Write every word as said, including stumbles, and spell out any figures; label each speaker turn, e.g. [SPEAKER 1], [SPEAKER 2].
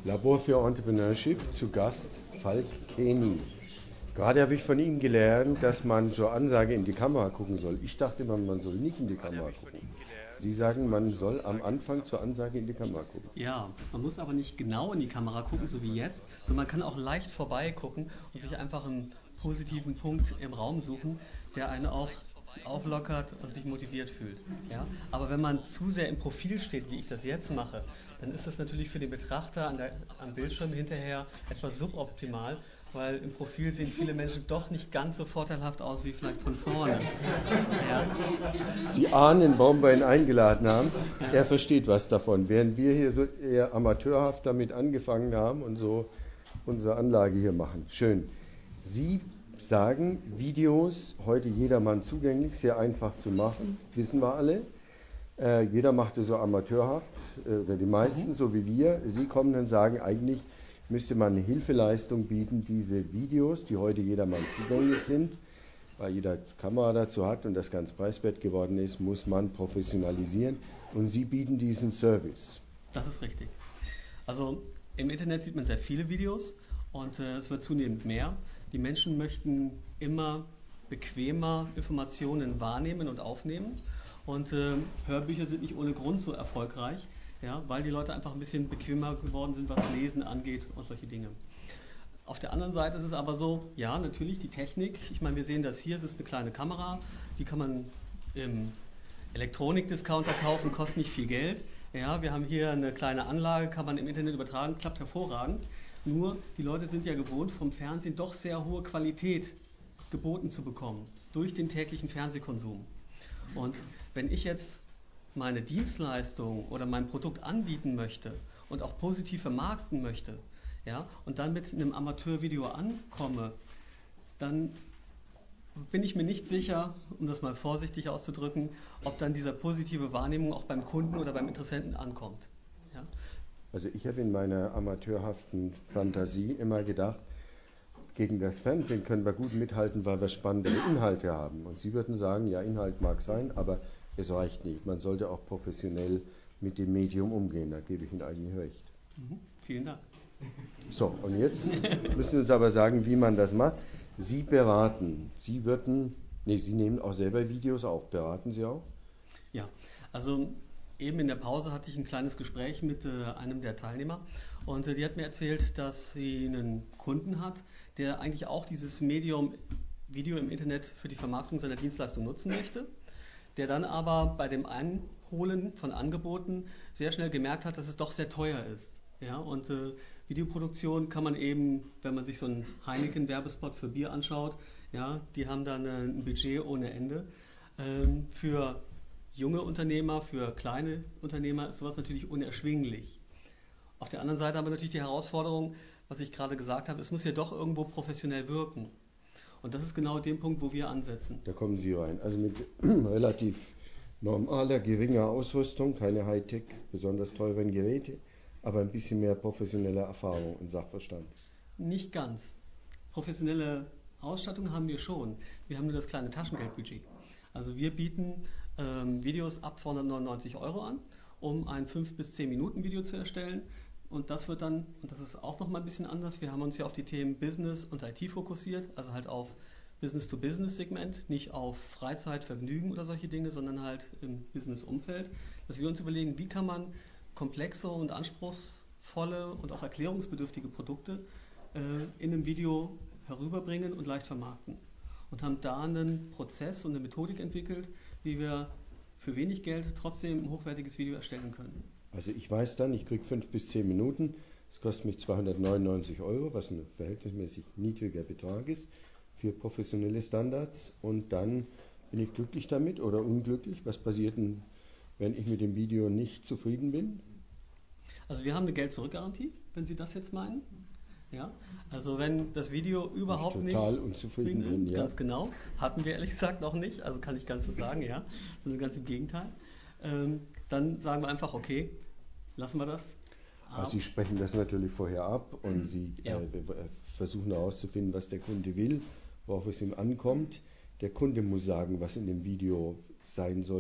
[SPEAKER 1] Labor für Entrepreneurship, zu Gast Falk Keni. Gerade habe ich von ihm gelernt, dass man zur Ansage in die Kamera gucken soll. Ich dachte immer, man soll nicht in die Kamera gucken. Sie sagen, man soll am Anfang zur Ansage in die Kamera gucken.
[SPEAKER 2] Ja, man muss aber nicht genau in die Kamera gucken, so wie jetzt, sondern man kann auch leicht vorbei gucken und sich einfach einen positiven Punkt im Raum suchen, der einen auch auflockert und sich motiviert fühlt. Ja? Aber wenn man zu sehr im Profil steht, wie ich das jetzt mache, dann ist das natürlich für den Betrachter an der, am Bildschirm hinterher etwas suboptimal, weil im Profil sehen viele Menschen doch nicht ganz so vorteilhaft aus wie vielleicht von vorne. Ja.
[SPEAKER 1] Sie ahnen, warum wir ihn eingeladen haben. Er versteht was davon, während wir hier so eher amateurhaft damit angefangen haben und so unsere Anlage hier machen. Schön. Sie sagen, Videos, heute jedermann zugänglich, sehr einfach zu machen, wissen wir alle. Äh, jeder macht es so amateurhaft, äh, oder die meisten, mhm. so wie wir. Sie kommen und sagen, eigentlich müsste man eine Hilfeleistung bieten, diese Videos, die heute jedermann zugänglich sind, weil jeder Kamera dazu hat und das ganz preiswert geworden ist, muss man professionalisieren. Und Sie bieten diesen Service.
[SPEAKER 2] Das ist richtig. Also im Internet sieht man sehr viele Videos und äh, es wird zunehmend mehr. Die Menschen möchten immer bequemer Informationen wahrnehmen und aufnehmen. Und äh, Hörbücher sind nicht ohne Grund so erfolgreich, ja, weil die Leute einfach ein bisschen bequemer geworden sind, was Lesen angeht und solche Dinge. Auf der anderen Seite ist es aber so, ja, natürlich die Technik. Ich meine, wir sehen das hier, es ist eine kleine Kamera, die kann man im Elektronikdiscounter kaufen, kostet nicht viel Geld. Ja, wir haben hier eine kleine Anlage, kann man im Internet übertragen, klappt hervorragend. Nur, die Leute sind ja gewohnt, vom Fernsehen doch sehr hohe Qualität geboten zu bekommen, durch den täglichen Fernsehkonsum. Und wenn ich jetzt meine Dienstleistung oder mein Produkt anbieten möchte und auch positiv vermarkten möchte, ja, und dann mit einem Amateurvideo ankomme, dann bin ich mir nicht sicher, um das mal vorsichtig auszudrücken, ob dann diese positive Wahrnehmung auch beim Kunden oder beim Interessenten ankommt. Ja?
[SPEAKER 1] Also ich habe in meiner amateurhaften Fantasie immer gedacht, gegen das Fernsehen können wir gut mithalten, weil wir spannende Inhalte haben. Und Sie würden sagen, ja, Inhalt mag sein, aber es reicht nicht. Man sollte auch professionell mit dem Medium umgehen. Da gebe ich Ihnen eigentlich recht.
[SPEAKER 2] Mhm, vielen Dank.
[SPEAKER 1] So, und jetzt müssen Sie uns aber sagen, wie man das macht. Sie beraten. Sie würden, nee, Sie nehmen auch selber Videos auf. Beraten Sie auch?
[SPEAKER 2] Ja, also eben in der Pause hatte ich ein kleines Gespräch mit äh, einem der Teilnehmer und äh, die hat mir erzählt, dass sie einen Kunden hat, der eigentlich auch dieses Medium Video im Internet für die Vermarktung seiner Dienstleistung nutzen möchte, der dann aber bei dem Einholen von Angeboten sehr schnell gemerkt hat, dass es doch sehr teuer ist. Ja, und äh, Videoproduktion kann man eben, wenn man sich so einen Heineken-Werbespot für Bier anschaut, ja, die haben dann äh, ein Budget ohne Ende. Ähm, für junge Unternehmer, für kleine Unternehmer ist sowas natürlich unerschwinglich. Auf der anderen Seite haben wir natürlich die Herausforderung, was ich gerade gesagt habe, es muss ja doch irgendwo professionell wirken. Und das ist genau der Punkt, wo wir ansetzen.
[SPEAKER 1] Da kommen Sie rein. Also mit relativ normaler, geringer Ausrüstung, keine Hightech, besonders teuren Geräte, aber ein bisschen mehr professionelle Erfahrung und Sachverstand.
[SPEAKER 2] Nicht ganz. Professionelle Ausstattung haben wir schon. Wir haben nur das kleine Taschengeldbudget. Also wir bieten ähm, Videos ab zweihundertneunundneunzig Euro an, um ein fünf bis zehn Minuten Video zu erstellen. Und das wird dann, und das ist auch nochmal ein bisschen anders, wir haben uns ja auf die Themen Business und I T fokussiert, also halt auf Business-to-Business-Segment, nicht auf Freizeit, Vergnügen oder solche Dinge, sondern halt im Business-Umfeld, dass wir uns überlegen, wie kann man komplexe und anspruchsvolle und auch erklärungsbedürftige Produkte äh, in einem Video herüberbringen und leicht vermarkten. Und haben da einen Prozess und eine Methodik entwickelt, wie wir für wenig Geld trotzdem ein hochwertiges Video erstellen können.
[SPEAKER 1] Also ich weiß dann, ich kriege fünf bis zehn Minuten, es kostet mich zweihundertneunundneunzig Euro, was ein verhältnismäßig niedriger Betrag ist für professionelle Standards, und dann bin ich glücklich damit oder unglücklich. Was passiert denn, wenn ich mit dem Video nicht zufrieden bin?
[SPEAKER 2] Also wir haben eine Geld-Zurück-Garantie, wenn Sie das jetzt meinen. Ja, also wenn das Video überhaupt
[SPEAKER 1] ich
[SPEAKER 2] nicht
[SPEAKER 1] total unzufrieden bin, ja.
[SPEAKER 2] Ganz genau, hatten wir ehrlich gesagt noch nicht, also kann ich ganz so sagen, ja, sondern ganz im Gegenteil. Ähm, dann sagen wir einfach, okay, lassen wir das.
[SPEAKER 1] Also Sie sprechen das natürlich vorher ab und Sie
[SPEAKER 2] ja.
[SPEAKER 1] äh, versuchen herauszufinden, was der Kunde will, worauf es ihm ankommt. Der Kunde muss sagen, was in dem Video sein soll.